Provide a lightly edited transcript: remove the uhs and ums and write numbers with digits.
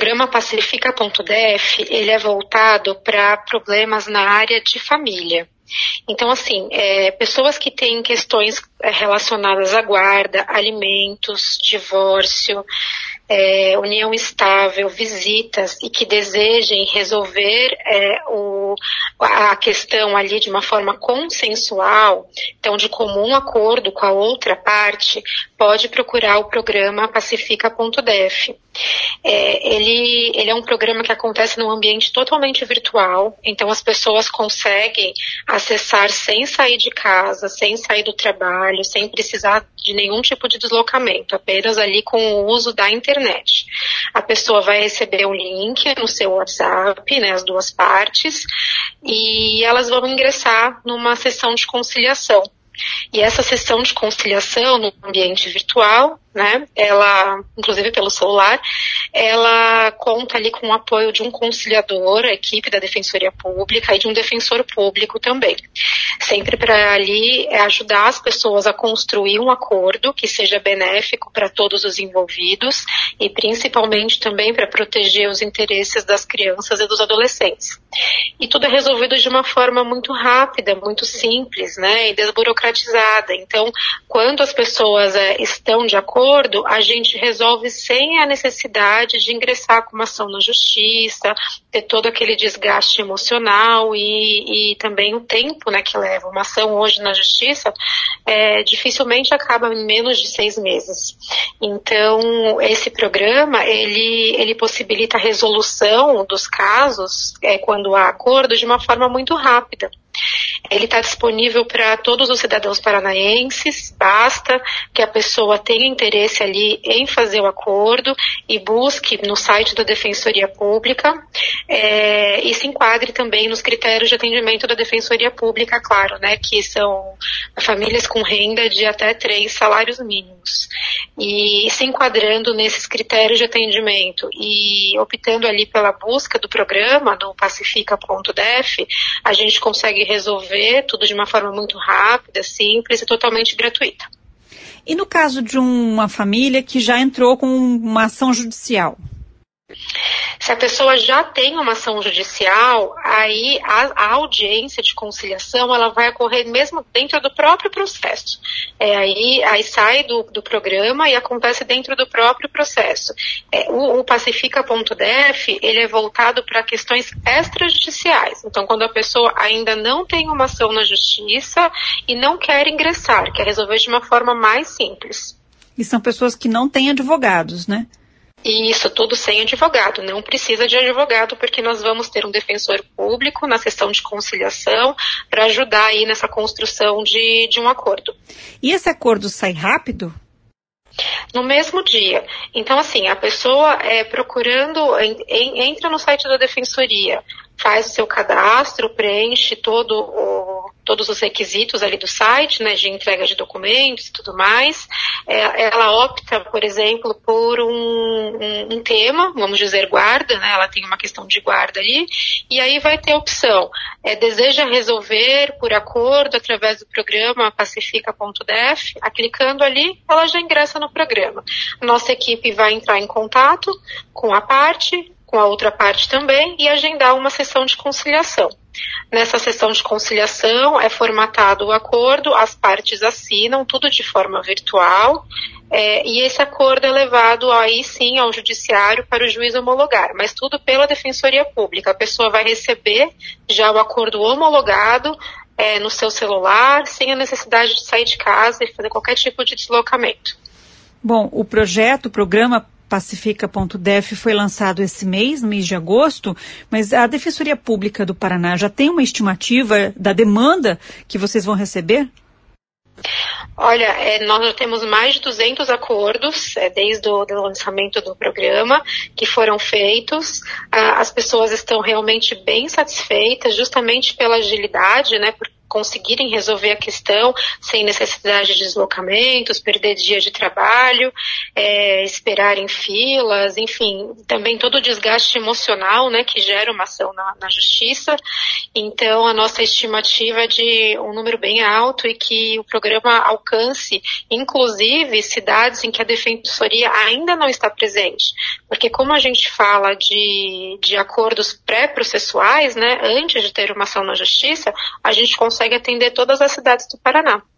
programa Pacifica.def, ele é voltado para problemas na área de família. Então, assim, pessoas que têm questões relacionadas à guarda, alimentos, divórcio, união estável, visitas e que desejem resolver a questão ali de uma forma consensual, então de comum acordo com a outra parte, pode procurar o programa Pacifica.def. Ele é um programa que acontece num ambiente totalmente virtual, então as pessoas conseguem acessar sem sair de casa, sem sair do trabalho, sem precisar de nenhum tipo de deslocamento, apenas ali com o uso da internet. A pessoa vai receber um link no seu WhatsApp, né, as duas partes, e elas vão ingressar numa sessão de conciliação. E essa sessão de conciliação no ambiente virtual, né, ela, inclusive pelo celular, ela conta ali com o apoio de um conciliador, a equipe da Defensoria Pública e de um defensor público também. Sempre para ali ajudar as pessoas a construir um acordo que seja benéfico para todos os envolvidos e principalmente também para proteger os interesses das crianças e dos adolescentes. E tudo é resolvido de uma forma muito rápida, muito simples, né, e desburocratizada. Então, quando as pessoas estão de acordo, a gente resolve sem a necessidade de ingressar com uma ação na justiça, ter todo aquele desgaste emocional e também o tempo, né, que leva. Uma ação hoje na justiça dificilmente acaba em menos de 6 meses. Então, esse programa, ele possibilita a resolução dos casos, quando há acordo, de uma forma muito rápida. Ele está disponível para todos os cidadãos paranaenses, basta que a pessoa tenha interesse ali em fazer o acordo e busque no site da Defensoria Pública e se enquadre também nos critérios de atendimento da Defensoria Pública, claro, né, que são famílias com renda de até 3 salários mínimos. E se enquadrando nesses critérios de atendimento e optando ali pela busca do programa, do Pacifica.def, a gente consegue resolver tudo de uma forma muito rápida, simples e totalmente gratuita. E no caso de uma família que já entrou com uma ação judicial? Se a pessoa já tem uma ação judicial, aí a audiência de conciliação ela vai ocorrer mesmo dentro do próprio processo. Aí sai do programa e acontece dentro do próprio processo. O Pacifica.def, ele é voltado para questões extrajudiciais. Então, quando a pessoa ainda não tem uma ação na justiça e não quer ingressar, quer resolver de uma forma mais simples. E são pessoas que não têm advogados, né? Isso, tudo sem advogado, não precisa de advogado, porque nós vamos ter um defensor público na sessão de conciliação para ajudar aí nessa construção de um acordo. E esse acordo sai rápido? No mesmo dia. Então, assim, a pessoa procurando, entra no site da Defensoria, faz o seu cadastro, preenche todos os requisitos ali do site, né, de entrega de documentos e tudo mais. Ela opta, por exemplo, por um tema, vamos dizer guarda, né, ela tem uma questão de guarda ali, e aí vai ter a opção, deseja resolver por acordo através do programa Pacifica.def, clicando ali, ela já ingressa no programa. A nossa equipe vai entrar em contato com a parte, com a outra parte também, e agendar uma sessão de conciliação. Nessa sessão de conciliação é formatado o acordo, as partes assinam, tudo de forma virtual, e esse acordo é levado aí sim ao judiciário para o juiz homologar, mas tudo pela Defensoria Pública. A pessoa vai receber já o acordo homologado no seu celular, sem a necessidade de sair de casa e fazer qualquer tipo de deslocamento. Bom, o programa Pacifica.def foi lançado esse mês, no mês de agosto, mas a Defensoria Pública do Paraná já tem uma estimativa da demanda que vocês vão receber? Olha, nós já temos mais de 200 acordos desde o lançamento do programa que foram feitos. As pessoas estão realmente bem satisfeitas, justamente pela agilidade, né, por conseguirem resolver a questão sem necessidade de deslocamentos, perder dia de trabalho, esperar em filas, enfim, também todo o desgaste emocional, né, que gera uma ação na justiça. Então, a nossa estimativa é de um número bem alto e que o programa alcance, inclusive, cidades em que a defensoria ainda não está presente. Porque como a gente fala de acordos pré-processuais, né, antes de ter uma ação na justiça, a gente consegue atender todas as cidades do Paraná.